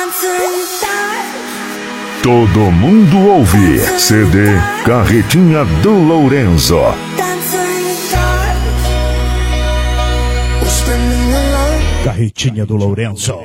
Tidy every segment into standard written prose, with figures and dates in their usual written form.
Todo mundo ouve. CD Carretinha do Lourenço. Carretinha do Lourenço.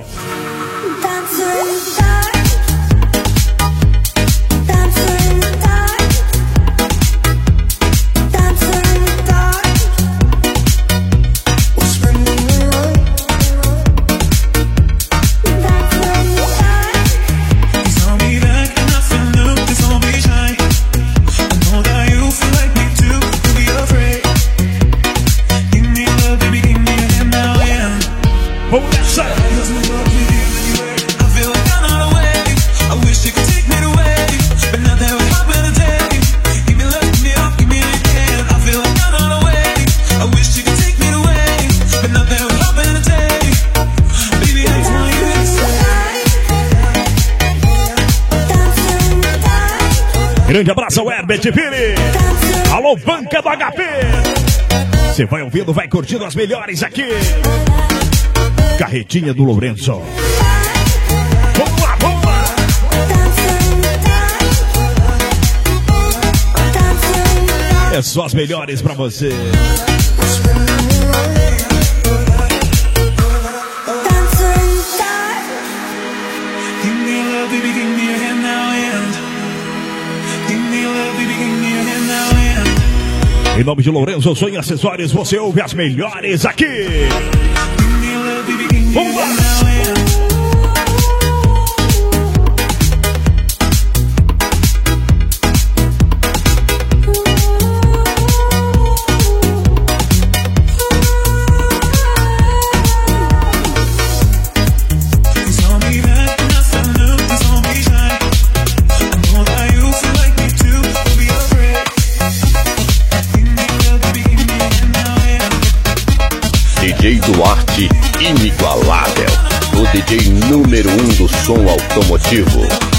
Grande abraço ao Herbert Pires. Alô, banca do HP. Você vai ouvindo, vai curtindo as melhores aqui. Carretinha do Lourenço. Vamos lá, vamos lá. É só as melhores pra você. Em nome de Lourenço Sonho Acessórios, você ouve as melhores aqui. Vamos lá! DJ Duarte, inigualável, o DJ número 1 do som automotivo.